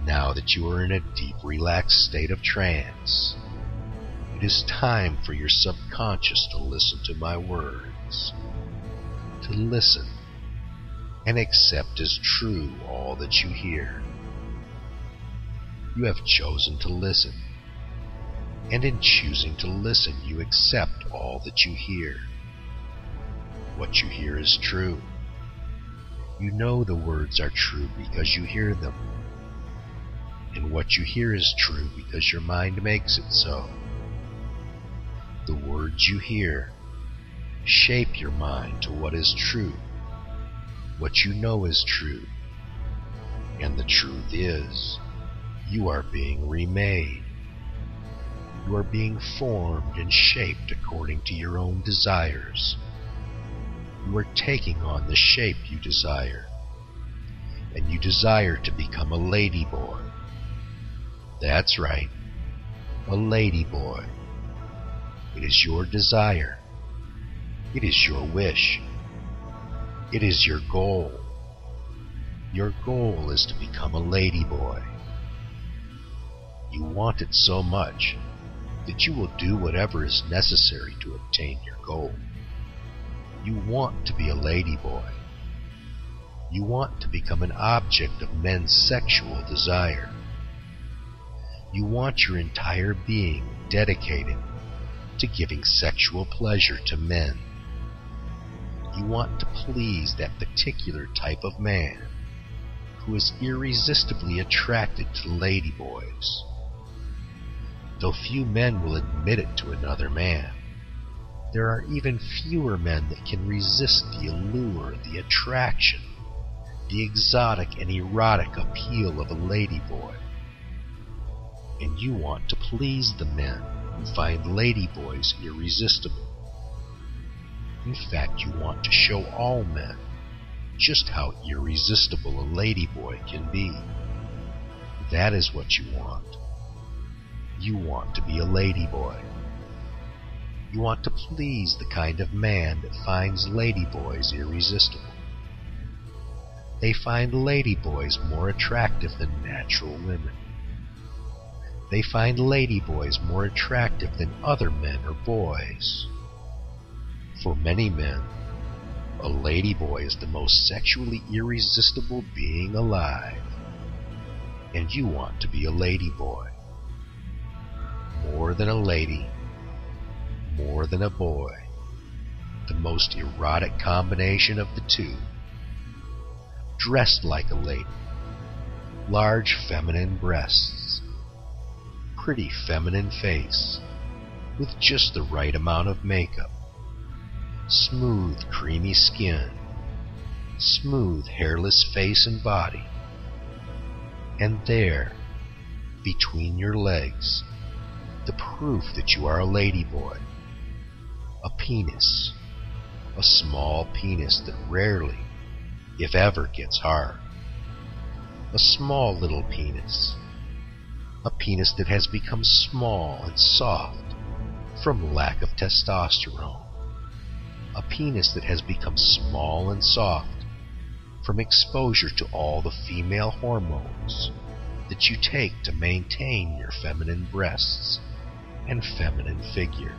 Now that you are in a deep, relaxed state of trance, it is time for your subconscious to listen to my words, to listen and accept as true all that you hear. You have chosen to listen, and in choosing to listen, you accept all that you hear. What you hear is true. You know the words are true because you hear them. And what you hear is true because your mind makes it so. The words you hear shape your mind to what is true, what you know is true. And the truth is, you are being remade. You are being formed and shaped according to your own desires. You are taking on the shape you desire, and you desire to become a ladyboy. That's right, a ladyboy. It is your desire. It is your wish. It is your goal. Your goal is to become a ladyboy. You want it so much that you will do whatever is necessary to obtain your goal. You want to be a ladyboy. You want to become an object of men's sexual desire. You want your entire being dedicated to giving sexual pleasure to men. You want to please that particular type of man who is irresistibly attracted to ladyboys. Though few men will admit it to another man, there are even fewer men that can resist the allure, the attraction, the exotic and erotic appeal of a ladyboy. And you want to please the men who find ladyboys irresistible. In fact, you want to show all men just how irresistible a ladyboy can be. That is what you want. You want to be a ladyboy. You want to please the kind of man that finds ladyboys irresistible. They find ladyboys more attractive than natural women. They find ladyboys more attractive than other men or boys. For many men, a ladyboy is the most sexually irresistible being alive. And you want to be a ladyboy. More than a lady, more than a boy, the most erotic combination of the two. Dressed like a lady, large feminine breasts, pretty feminine face, with just the right amount of makeup, smooth creamy skin, smooth hairless face and body, and there, between your legs, the proof that you are a ladyboy. A penis. A small penis that rarely, if ever, gets hard. A small little penis. A penis that has become small and soft from lack of testosterone. A penis that has become small and soft from exposure to all the female hormones that you take to maintain your feminine breasts and feminine figure.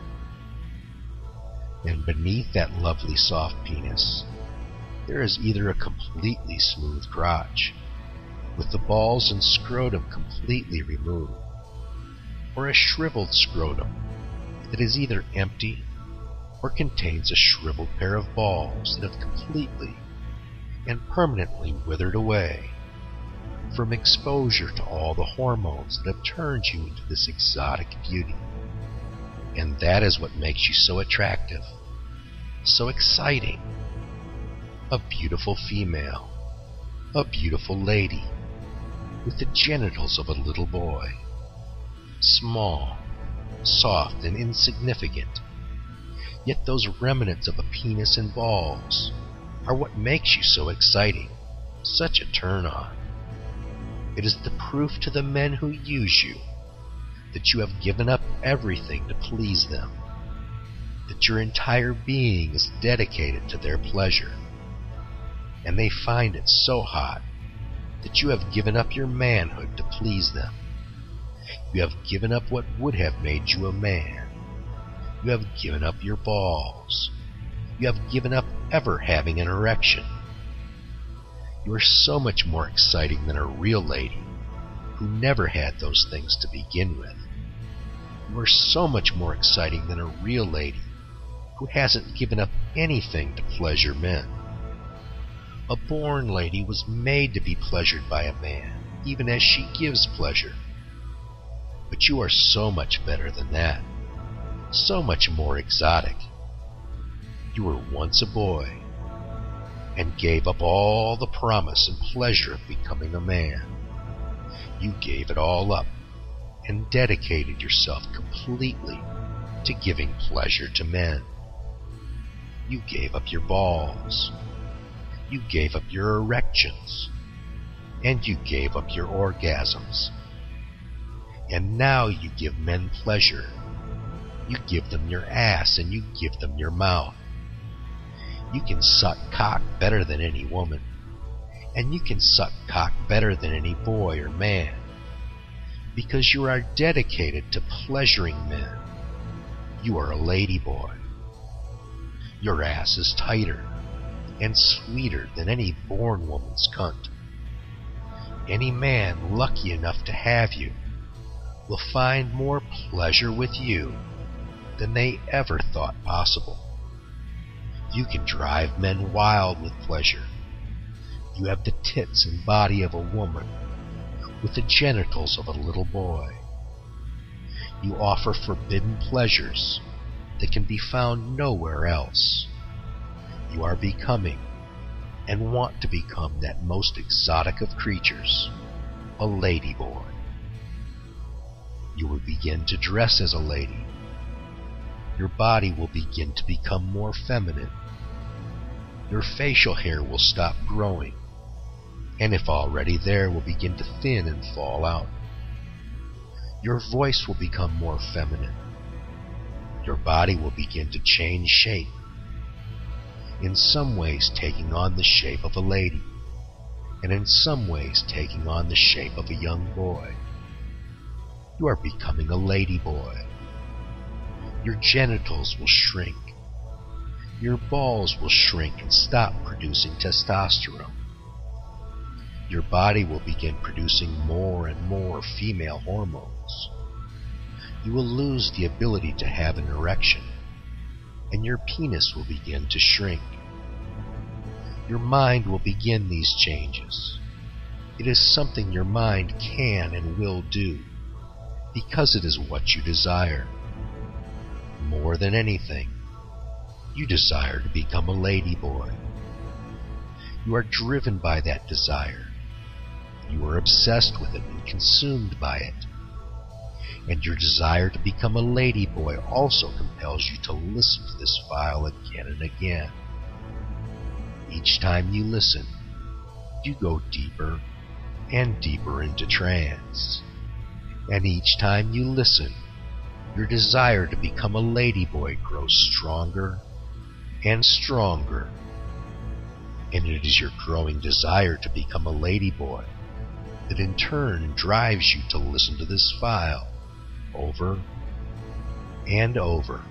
And beneath that lovely soft penis, there is either a completely smooth crotch, with the balls and scrotum completely removed, or a shriveled scrotum that is either empty or contains a shriveled pair of balls that have completely and permanently withered away from exposure to all the hormones that have turned you into this exotic beauty. And that is what makes you so attractive, so exciting. A beautiful female, a beautiful lady, with the genitals of a little boy. Small, soft, and insignificant. Yet those remnants of a penis and balls are what makes you so exciting, such a turn-on. It is the proof to the men who use you that you have given up everything to please them, that your entire being is dedicated to their pleasure, and they find it so hot that you have given up your manhood to please them. You have given up what would have made you a man. You have given up your balls. You have given up ever having an erection. You are so much more exciting than a real lady who never had those things to begin with. You are so much more exciting than a real lady who hasn't given up anything to pleasure men. A born lady was made to be pleasured by a man, even as she gives pleasure. But you are so much better than that, so much more exotic. You were once a boy, and gave up all the promise and pleasure of becoming a man. You gave it all up, and dedicated yourself completely to giving pleasure to men. You gave up your balls. You gave up your erections. And you gave up your orgasms. And now you give men pleasure. You give them your ass and you give them your mouth. You can suck cock better than any woman, and you can suck cock better than any boy or man, because you are dedicated to pleasuring men. You are a lady boy. Your ass is tighter and sweeter than any born woman's cunt. Any man lucky enough to have you will find more pleasure with you than they ever thought possible. You can drive men wild with pleasure. You have the tits and body of a woman with the genitals of a little boy. You offer forbidden pleasures that can be found nowhere else. You are becoming, and want to become, that most exotic of creatures, a lady boy. You will begin to dress as a lady. Your body will begin to become more feminine. Your facial hair will stop growing, and if already there, will begin to thin and fall out. Your voice will become more feminine. Your body will begin to change shape, in some ways taking on the shape of a lady, and in some ways taking on the shape of a young boy. You are becoming a lady boy. Your genitals will shrink. Your balls will shrink and stop producing testosterone. Your body will begin producing more and more female hormones. You will lose the ability to have an erection, and your penis will begin to shrink. Your mind will begin these changes. It is something your mind can and will do, because it is what you desire. More than anything, you desire to become a lady boy. You are driven by that desire. You are obsessed with it and consumed by it. And your desire to become a lady boy also compels you to listen to this file again and again. Each time you listen, you go deeper and deeper into trance. And each time you listen, your desire to become a lady boy grows stronger and stronger. And it is your growing desire to become a lady boy that in turn drives you to listen to this file over and over.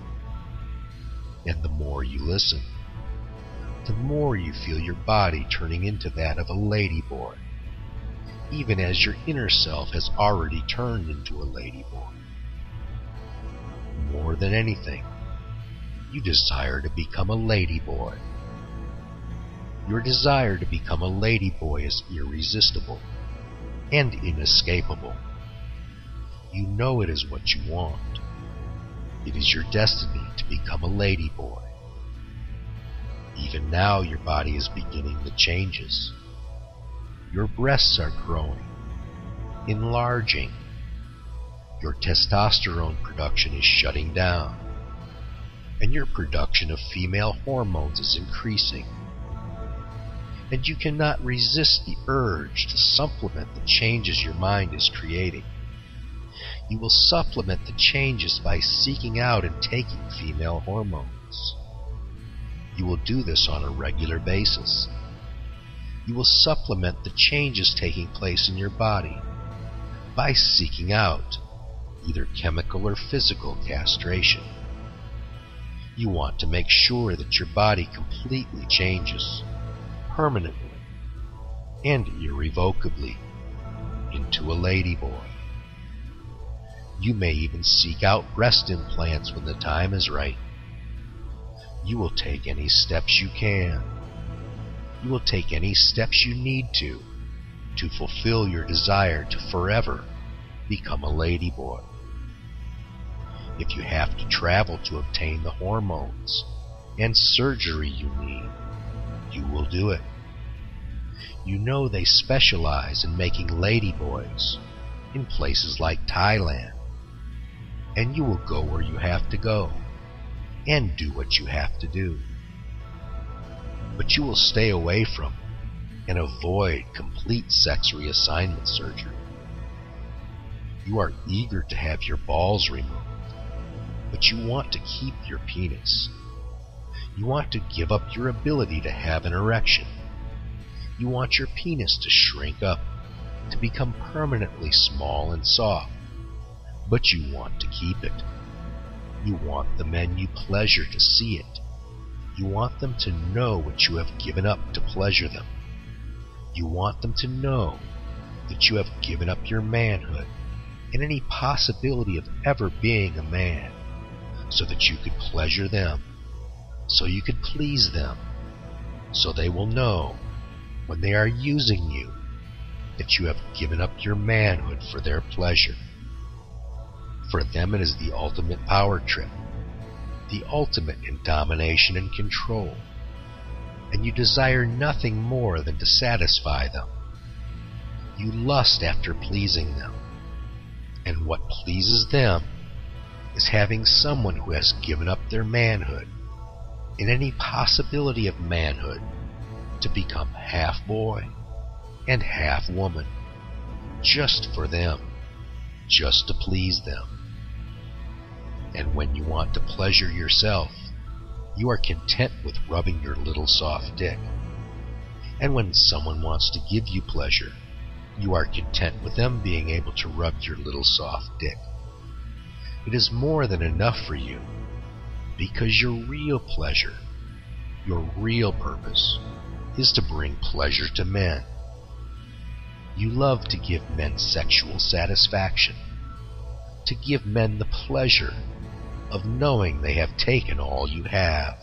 And the more you listen, the more you feel your body turning into that of a lady boy, even as your inner self has already turned into a lady boy. More than anything, you desire to become a lady boy. Your desire to become a lady boy is irresistible and inescapable. You know it is what you want. It is your destiny to become a lady boy. Even now your body is beginning the changes. Your breasts are growing, enlarging. Your testosterone production is shutting down, and your production of female hormones is increasing. And you cannot resist the urge to supplement the changes your mind is creating. You will supplement the changes by seeking out and taking female hormones. You will do this on a regular basis. You will supplement the changes taking place in your body by seeking out either chemical or physical castration. You want to make sure that your body completely changes, permanently and irrevocably, into a ladyboy. You may even seek out breast implants when the time is right. You will take any steps you can. You will take any steps you need to fulfill your desire to forever become a ladyboy. If you have to travel to obtain the hormones and surgery you need, you will do it. You know they specialize in making ladyboys in places like Thailand, and you will go where you have to go and do what you have to do. But you will stay away from and avoid complete sex reassignment surgery. You are eager to have your balls removed, but you want to keep your penis. You want to give up your ability to have an erection. You want your penis to shrink up, to become permanently small and soft, but you want to keep it. You want the men you pleasure to see it. You want them to know what you have given up to pleasure them. You want them to know that you have given up your manhood and any possibility of ever being a man, so that you could pleasure them, so you could please them, so they will know when they are using you that you have given up your manhood for their pleasure. For them it is the ultimate power trip, the ultimate in domination and control, and you desire nothing more than to satisfy them. You lust after pleasing them, and what pleases them is having someone who has given up their manhood and any possibility of manhood to become half boy and half woman, just for them, just to please them. And when you want to pleasure yourself, you are content with rubbing your little soft dick. And when someone wants to give you pleasure, you are content with them being able to rub your little soft dick. It is more than enough for you, because your real pleasure, your real purpose, is to bring pleasure to men. You love to give men sexual satisfaction, to give men the pleasure of knowing they have taken all you have.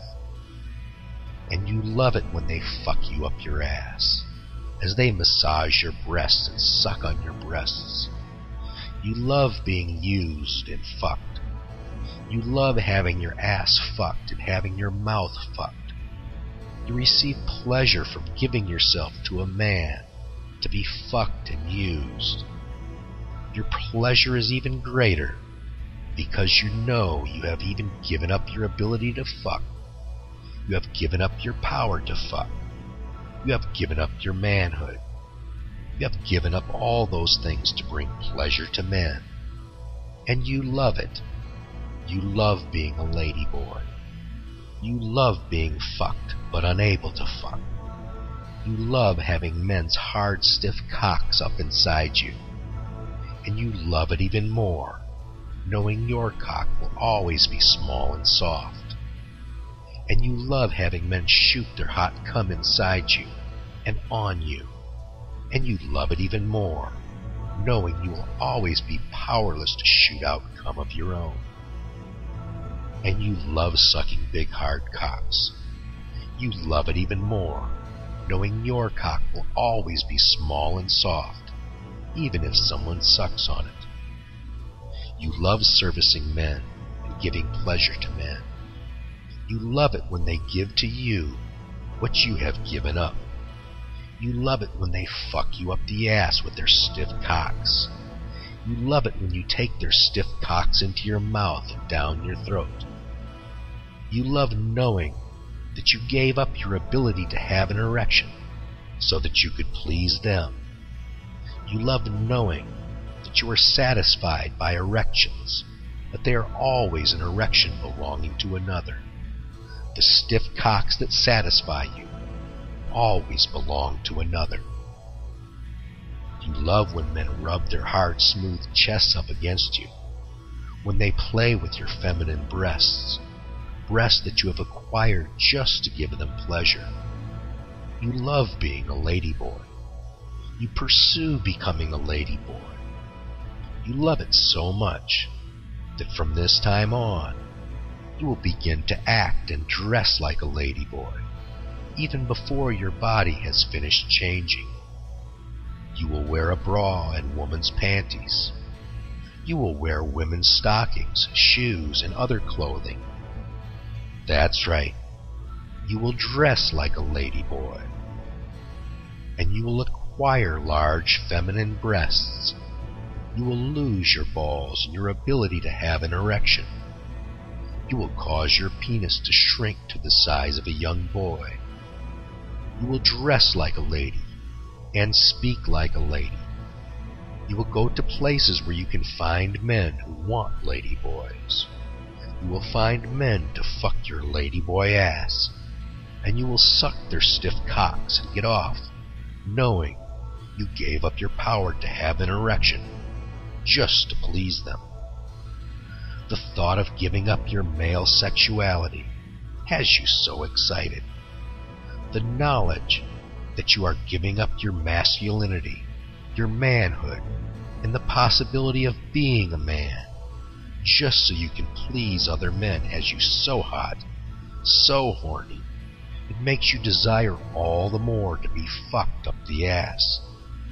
And you love it when they fuck you up your ass, as they massage your breasts and suck on your breasts. You love being used and fucked. You love having your ass fucked and having your mouth fucked. You receive pleasure from giving yourself to a man to be fucked and used. Your pleasure is even greater because you know you have even given up your ability to fuck. You have given up your power to fuck. You have given up your manhood. You have given up all those things to bring pleasure to men. And you love it. You love being a ladyboy. You love being fucked but unable to fuck. You love having men's hard, stiff cocks up inside you. And you love it even more, knowing your cock will always be small and soft. And you love having men shoot their hot cum inside you and on you. And you love it even more, knowing you will always be powerless to shoot out cum of your own. And you love sucking big hard cocks. You love it even more, knowing your cock will always be small and soft, even if someone sucks on it. You love servicing men and giving pleasure to men. You love it when they give to you what you have given up. You love it when they fuck you up the ass with their stiff cocks. You love it when you take their stiff cocks into your mouth and down your throat. You love knowing that you gave up your ability to have an erection so that you could please them. You love knowing that you are satisfied by erections, that they are always an erection belonging to another. The stiff cocks that satisfy you, always belong to another. You love when men rub their hard, smooth chests up against you, when they play with your feminine breasts, breasts that you have acquired just to give them pleasure. You love being a ladyboy. You pursue becoming a ladyboy. You love it so much that from this time on, you will begin to act and dress like a ladyboy, even before your body has finished changing. You will wear a bra and woman's panties. You will wear women's stockings, shoes, and other clothing. That's right. You will dress like a ladyboy. And you will acquire large feminine breasts. You will lose your balls and your ability to have an erection. You will cause your penis to shrink to the size of a young boy. You will dress like a lady and speak like a lady. You will go to places where you can find men who want ladyboys. You will find men to fuck your ladyboy ass, and you will suck their stiff cocks and get off, knowing you gave up your power to have an erection just to please them. The thought of giving up your male sexuality has you so excited. The knowledge that you are giving up your masculinity, your manhood, and the possibility of being a man, just so you can please other men, has you so hot, so horny. It makes you desire all the more to be fucked up the ass.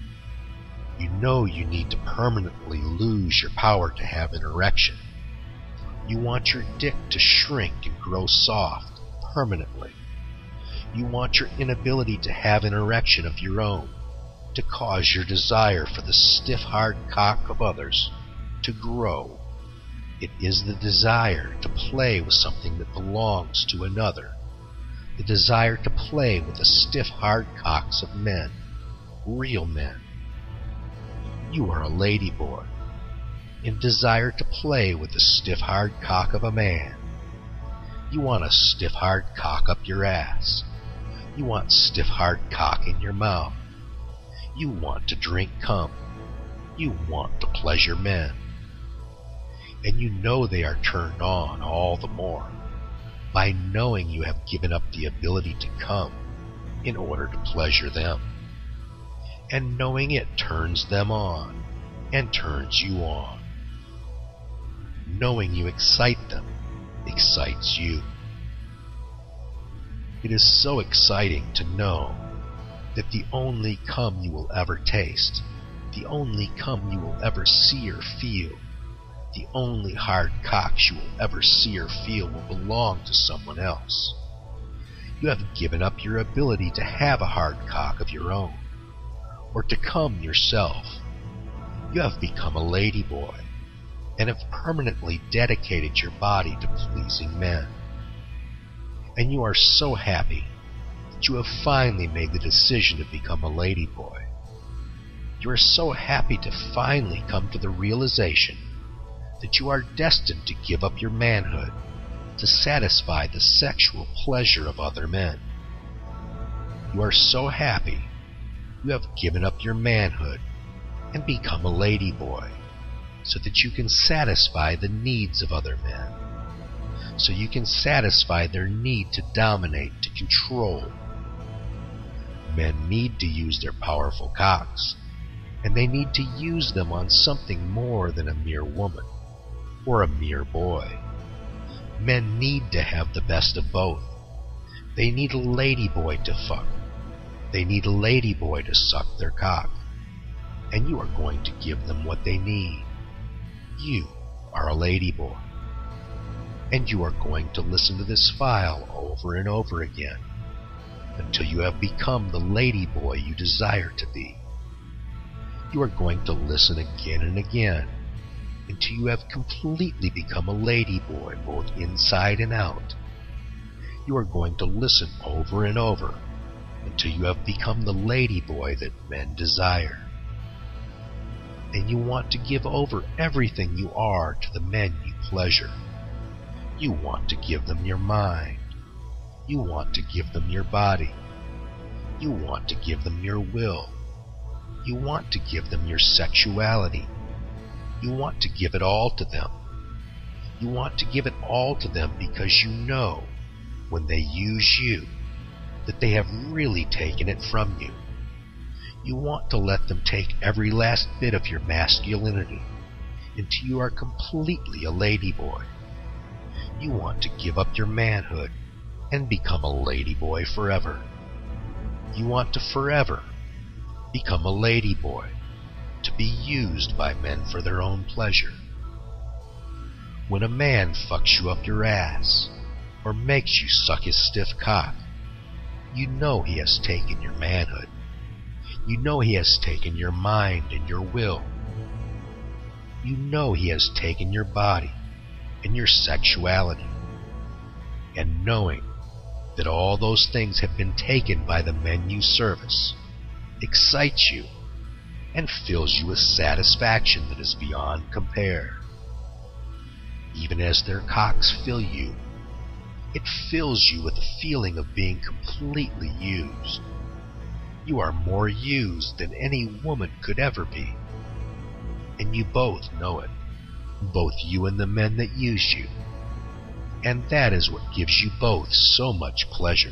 You know you need to permanently lose your power to have an erection. You want your dick to shrink and grow soft permanently. You want your inability to have an erection of your own to cause your desire for the stiff, hard cock of others to grow. It is the desire to play with something that belongs to another. The desire to play with the stiff, hard cocks of men, real men. You are a ladyboy, and desire to play with the stiff, hard cock of a man. You want a stiff, hard cock up your ass. You want stiff, hard cock in your mouth. You want to drink cum. You want to pleasure men. And you know they are turned on all the more by knowing you have given up the ability to come in order to pleasure them. And knowing it turns them on and turns you on. Knowing you excite them excites you. It is so exciting to know that the only cum you will ever taste, the only cum you will ever see or feel, the only hard cocks you will ever see or feel will belong to someone else. You have given up your ability to have a hard cock of your own, or to cum yourself. You have become a ladyboy, and have permanently dedicated your body to pleasing men. And you are so happy that you have finally made the decision to become a ladyboy. You are so happy to finally come to the realization that you are destined to give up your manhood to satisfy the sexual pleasure of other men. You are so happy you have given up your manhood and become a ladyboy so that you can satisfy the needs of other men, so you can satisfy their need to dominate, to control. Men need to use their powerful cocks, and they need to use them on something more than a mere woman or a mere boy. Men need to have the best of both. They need a ladyboy to fuck. They need a ladyboy to suck their cock. And you are going to give them what they need. You are a ladyboy. And you are going to listen to this file over and over again until you have become the ladyboy you desire to be. You are going to listen again and again until you have completely become a ladyboy, both inside and out. You are going to listen over and over until you have become the ladyboy that men desire. And you want to give over everything you are to the men you pleasure. You want to give them your mind. You want to give them your body. You want to give them your will. You want to give them your sexuality. You want to give it all to them. You want to give it all to them because you know when they use you that they have really taken it from you. You want to let them take every last bit of your masculinity until you are completely a ladyboy. You want to give up your manhood and become a ladyboy forever. You want to forever become a ladyboy, to be used by men for their own pleasure. When a man fucks you up your ass, or makes you suck his stiff cock, you know he has taken your manhood. You know he has taken your mind and your will. You know he has taken your body and your sexuality. And knowing that all those things have been taken by the men you service excites you and fills you with satisfaction that is beyond compare. Even as their cocks fill you, it fills you with the feeling of being completely used. You are more used than any woman could ever be. And you both know it, both you and the men that use you. And that is what gives you both so much pleasure.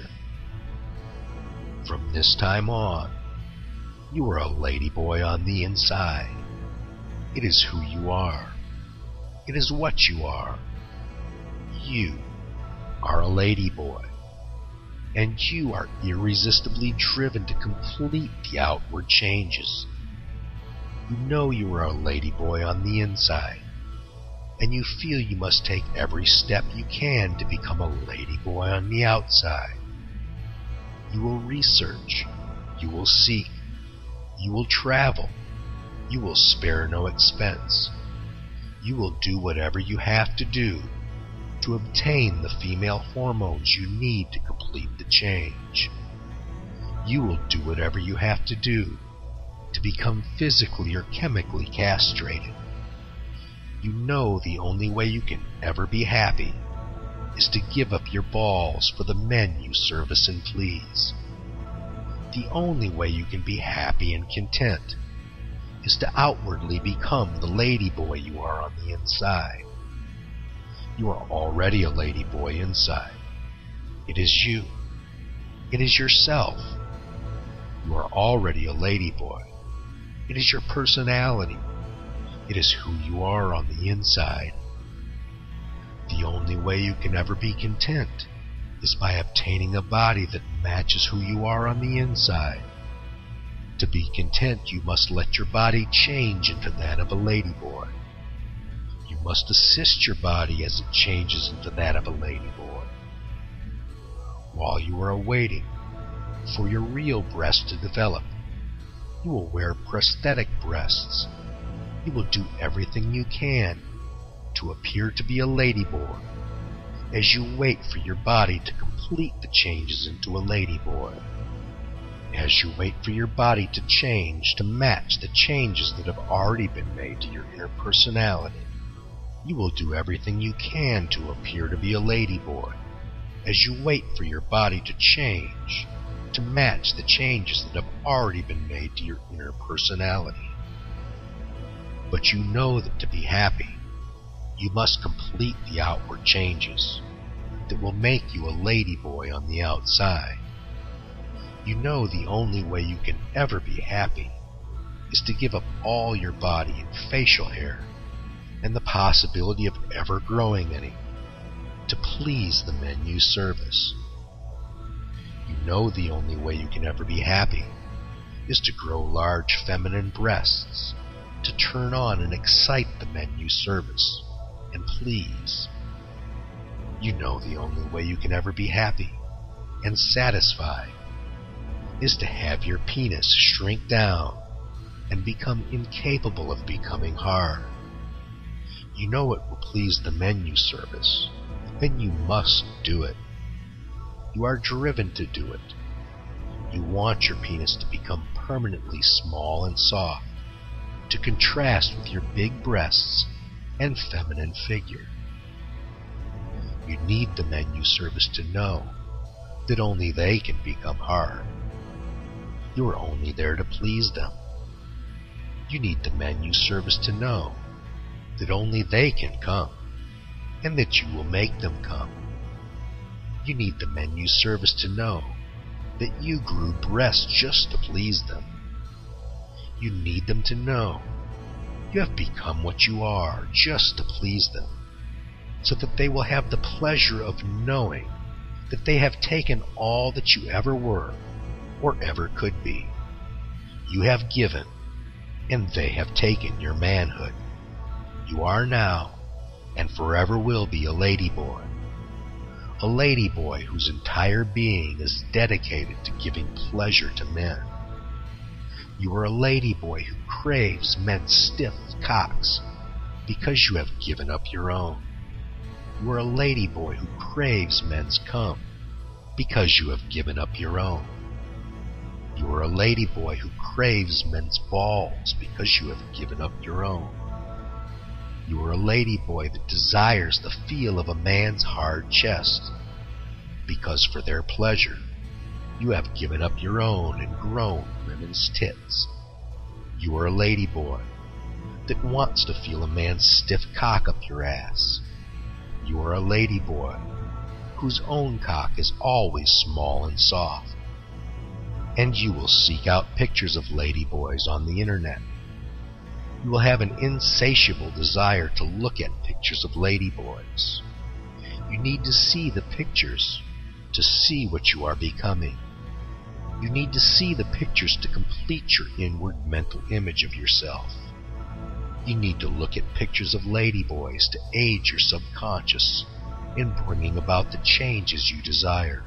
From this time on, you are a ladyboy on the inside. It is who you are. It is what you are. You are a ladyboy. And you are irresistibly driven to complete the outward changes. You know you are a ladyboy on the inside, and you feel you must take every step you can to become a ladyboy on the outside. You will research. You will seek. You will travel. You will spare no expense. You will do whatever you have to do to obtain the female hormones you need to complete the change. You will do whatever you have to do to become physically or chemically castrated. You know the only way you can ever be happy is to give up your balls for the men you service and please. The only way you can be happy and content is to outwardly become the ladyboy you are on the inside. You are already a ladyboy inside. It is you. It is yourself. You are already a ladyboy. It is your personality. It is who you are on the inside. The only way you can ever be content is by obtaining a body that matches who you are on the inside. To be content, you must let your body change into that of a ladyboy. You must assist your body as it changes into that of a ladyboy. While you are waiting for your real breast to develop, you will wear prosthetic breasts. You will do everything you can to appear to be a ladyboy as you wait for your body to complete the changes into a ladyboy. As you wait for your body to change to match the changes that have already been made to your inner personality, you will do everything you can to appear to be a ladyboy as you wait for your body to change to match the changes that have already been made to your inner personality. But you know that to be happy, you must complete the outward changes that will make you a ladyboy on the outside. You know the only way you can ever be happy is to give up all your body and facial hair and the possibility of ever growing any to please the men you service. You know the only way you can ever be happy is to grow large feminine breasts to turn on and excite the men you service and please. You know the only way you can ever be happy and satisfied is to have your penis shrink down and become incapable of becoming hard. You know it will please the men you service, then you must do it. You are driven to do it. You want your penis to become permanently small and soft, to contrast with your big breasts and feminine figure. You need the men you service to know that only they can become hard. You are only there to please them. You need the men you service to know that only they can come, and that you will make them come. You need the men you service to know that you grew breasts just to please them. You need them to know you have become what you are just to please them, so that they will have the pleasure of knowing that they have taken all that you ever were or ever could be. You have given, and they have taken your manhood. You are now, and forever will be, a ladyboy. A ladyboy whose entire being is dedicated to giving pleasure to men. You are a ladyboy who craves men's stiff cocks because you have given up your own. You are a ladyboy who craves men's cum because you have given up your own. You are a ladyboy who craves men's balls because you have given up your own. You are a ladyboy that desires the feel of a man's hard chest because for their pleasure you have given up your own and grown women's tits. You are a ladyboy that wants to feel a man's stiff cock up your ass. You are a ladyboy whose own cock is always small and soft. And you will seek out pictures of ladyboys on the internet. You will have an insatiable desire to look at pictures of ladyboys. You need to see the pictures to see what you are becoming. You need to see the pictures to complete your inward mental image of yourself. You need to look at pictures of ladyboys to aid your subconscious in bringing about the changes you desire.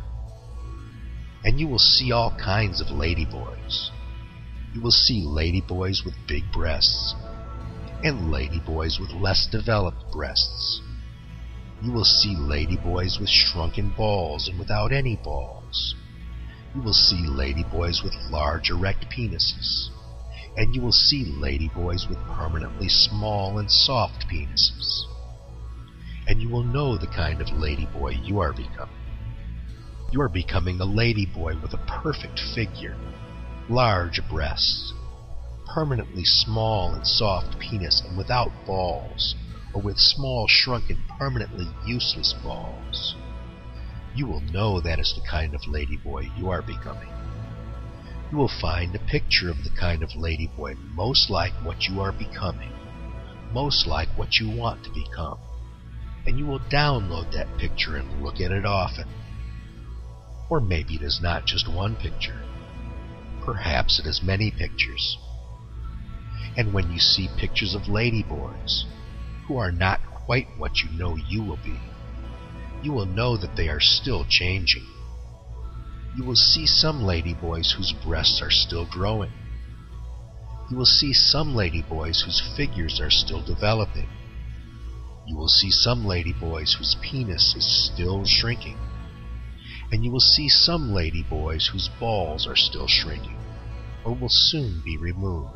And you will see all kinds of ladyboys. You will see ladyboys with big breasts, and ladyboys with less developed breasts. You will see ladyboys with shrunken balls and without any balls. You will see ladyboys with large erect penises, and you will see ladyboys with permanently small and soft penises. And you will know the kind of ladyboy you are becoming. You are becoming a ladyboy with a perfect figure, large breasts, permanently small and soft penis and without balls, or with small, shrunken, permanently useless balls. You will know that is the kind of ladyboy you are becoming. You will find a picture of the kind of ladyboy most like what you are becoming, most like what you want to become, and you will download that picture and look at it often. Or maybe it is not just one picture. Perhaps it is many pictures. And when you see pictures of ladyboys who are not quite what you know you will be, you will know that they are still changing. You will see some ladyboys whose breasts are still growing. You will see some ladyboys whose figures are still developing. You will see some ladyboys whose penis is still shrinking. And you will see some ladyboys whose balls are still shrinking, or will soon be removed.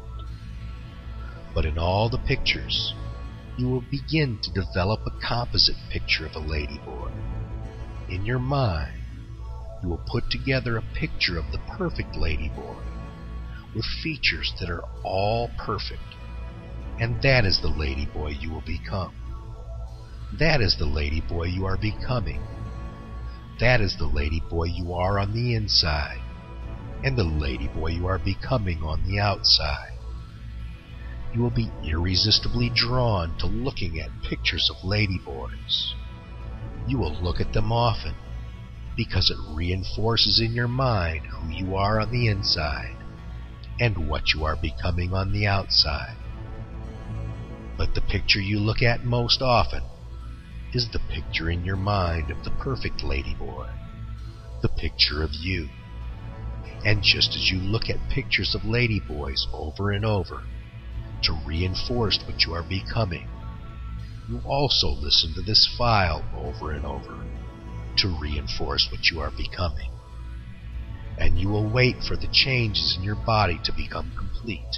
But in all the pictures, you will begin to develop a composite picture of a ladyboy. In your mind, you will put together a picture of the perfect ladyboy, with features that are all perfect, and that is the ladyboy you will become. That is the ladyboy you are becoming. That is the ladyboy you are on the inside, and the ladyboy you are becoming on the outside. You will be irresistibly drawn to looking at pictures of ladyboys. You will look at them often, because it reinforces in your mind who you are on the inside, and what you are becoming on the outside. But the picture you look at most often is the picture in your mind of the perfect ladyboy, the picture of you. And just as you look at pictures of ladyboys over and over to reinforce what you are becoming, you also listen to this file over and over to reinforce what you are becoming. And you will wait for the changes in your body to become complete.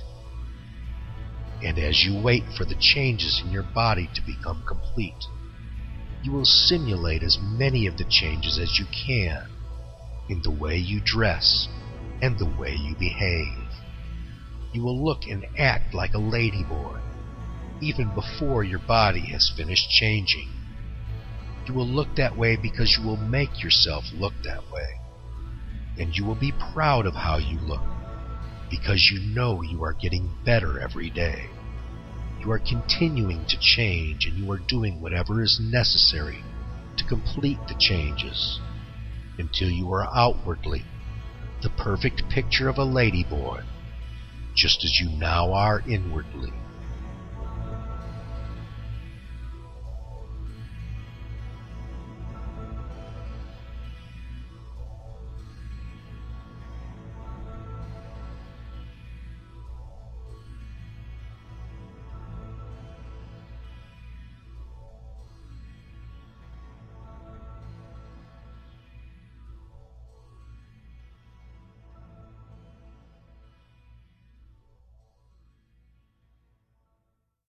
And as you wait for the changes in your body to become complete, you will simulate as many of the changes as you can in the way you dress, and the way you behave. You will look and act like a ladyboy, even before your body has finished changing. You will look that way because you will make yourself look that way. And you will be proud of how you look, because you know you are getting better every day. You are continuing to change, and you are doing whatever is necessary to complete the changes until you are outwardly the perfect picture of a ladyboy, just as you now are inwardly.